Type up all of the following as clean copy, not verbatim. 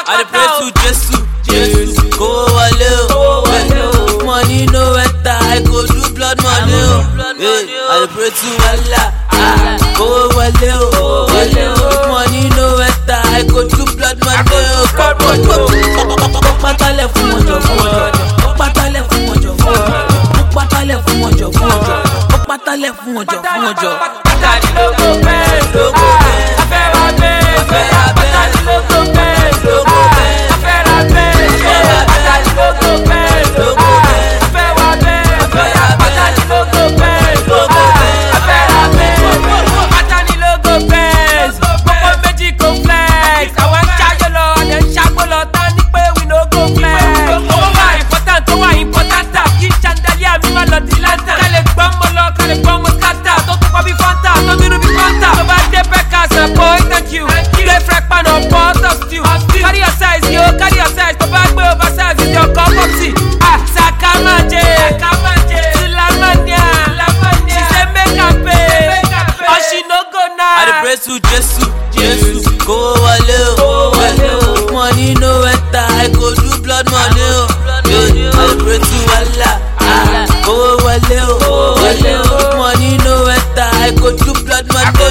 I pray to Jesus, go a little. Money no enter, I go do blood money. I pray to Allah, go a little. Money no enter, I go do blood money. Patale fún ọjọ́ fún ọjọ́, patale fún ọjọ́ fún ọjọ́, patale fún ọjọ́ fún ọjọ́, patale fún ọjọ́ fún ọjọ́. Patali logo bẹ́ẹ̀, afẹ́ ra bẹ́ẹ̀, patali logo bẹ́ẹ̀, afẹ́ ra bẹ́ẹ̀, patali logo bẹ́ẹ̀, afẹ́ ra bẹ́ẹ̀, patali logo bẹ́ẹ̀, afẹ́ ra bẹ́ẹ̀, patali logo bẹ́ẹ̀, gbogbo méjì kò flex, àwọn ń ṣayọ lọ, ọ̀dẹ̀ ń ṣàgbọ́ lọ, tán ní pé we no go flex. Owó wà important, tó wà important, kí chandelier mi má lọ di lanta, kálẹ̀ gbọ́n mọ́ lọ, kálẹ̀ gbọ́n mọ́ kátà, tó tún kọ́ bí fanta, tó bínú bí fanta, tó bá dé Beckers and boy thank you, play fresh pan or pot of stew, carry your size yo, carry your size, tó bá gbé oversize with your cup of tea, Sakamanje, Silamania, she say make am pay, or she no go now. I pray to Jesus, go a little. Money no enter, I go do blood money. I pray to Allah, go a little. Money no enter, I go do blood money.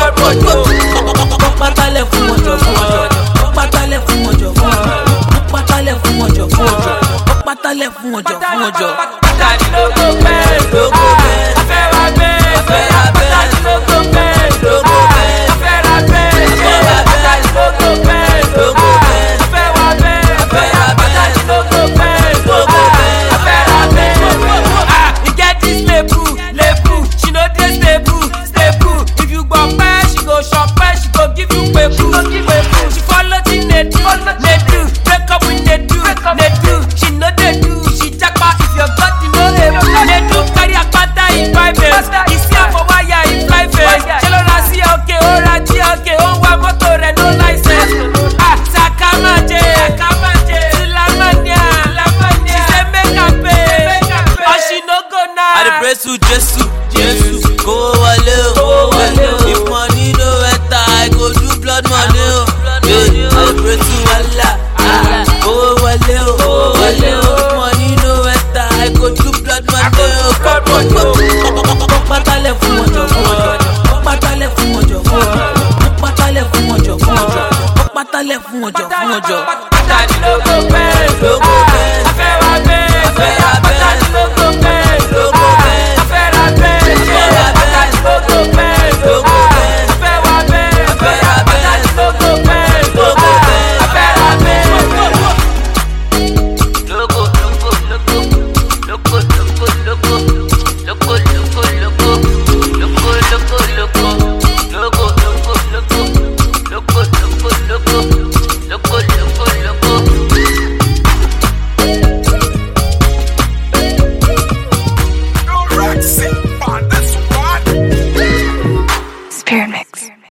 Patale fún ọjọ́ fún ọjọ́, patale fún ọjọ́ fún ọjọ́, patale fún ọjọ́ fún ọjọ́, patale fún ọjọ́ fún ọjọ́. Patali logo bẹ́ẹ̀, afẹ́ ra bẹ́ẹ̀, patali logo bẹ́ẹ̀, afẹ́ ra bẹ́ẹ̀, patali logo bẹ́ẹ̀, afẹ́ ra bẹ́ẹ̀, patali logo bẹ́ẹ̀, afẹ́ ra bẹ́ẹ̀. You get this lebu, she no dey stable. If you go pẹ́, she go shop pẹ́, she go give you pepu. She follow the nedu, break up with nedu. She no dey do, she japa if your body no able. Nedu carry akpata in private, isi afọ waya in fly face. Ṣé ló ra sí ọkẹ́, ó ra jí ọkẹ́, ó ń wa mọ́tò rẹ̀ no license. Sakamanje, Silamania, she say make am pay, or she no go now. I pray to Jesus, go a little. If money no enter, I go do blood money. I pray to Allah, go a little. Money no enter, I go do blood money. Patale fún ọjọ́ fún ọjọ́, patale fún ọjọ́ fún ọjọ́, patale fún ọjọ́ fún ọjọ́, patale fún ọjọ́ fún ọjọ́. Patali logo bẹ́ẹ̀, afẹ́ ra bẹ́ẹ̀.